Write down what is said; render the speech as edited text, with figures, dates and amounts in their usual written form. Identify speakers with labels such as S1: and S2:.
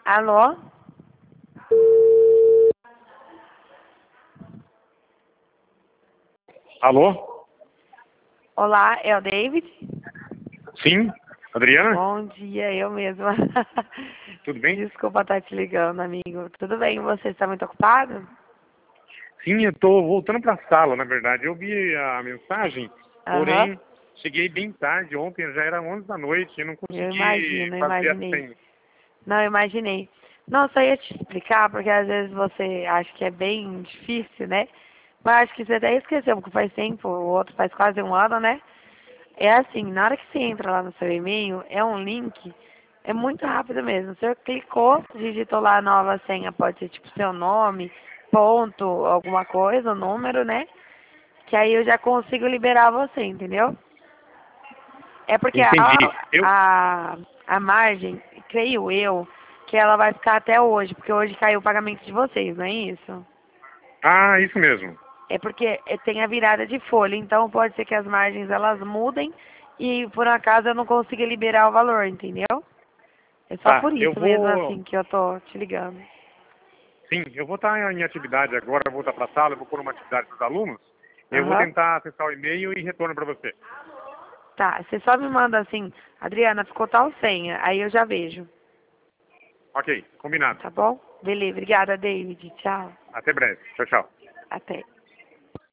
S1: Alô?
S2: Alô?
S1: Olá, é o David?
S2: Sim? Adriana?
S1: Bom dia, eu mesma.
S2: Tudo bem?
S1: Desculpa estar te ligando, amigo. Tudo bem, você está muito ocupado?
S2: Sim, eu tô voltando para a sala, na verdade. Eu vi a mensagem,
S1: Aham,
S2: porém, cheguei bem tarde. Ontem já era 11 da noite e não
S1: eu
S2: consegui
S1: imagino, eu
S2: fazer a
S1: imaginei.
S2: senha.
S1: Não, eu imaginei. Não, só ia te explicar, porque às vezes você acha que é bem difícil, né? Mas acho que você até esqueceu, porque faz tempo, o outro faz quase um ano, né? É assim, na hora que você entra lá no seu e-mail, é um link, é muito rápido mesmo. Você clicou, digitou lá a nova senha, pode ser tipo seu nome, ponto, alguma coisa, o número, né? Que aí eu já consigo liberar você, entendeu? É porque
S2: Entendi.
S1: a margem, creio eu, que ela vai ficar até hoje, porque hoje caiu o pagamento de vocês, não é isso?
S2: Ah, isso mesmo.
S1: É porque tem a virada de folha, então pode ser que as margens elas mudem e por um acaso eu não consiga liberar o valor, entendeu? É só
S2: Tá,
S1: por
S2: eu
S1: isso mesmo
S2: vou.
S1: assim que eu tô te ligando.
S2: Sim, eu vou estar em atividade agora, vou voltar para a sala, eu vou pôr uma atividade para os alunos. Eu vou
S1: Aham.
S2: tentar acessar o e-mail e retorno para você.
S1: Tá, você só me manda assim, Adriana, ficou tal senha, aí eu já vejo,
S2: Ok, combinado.
S1: tá bom? Beleza, obrigada, David. Tchau.
S2: Até breve. Tchau, tchau.
S1: Até.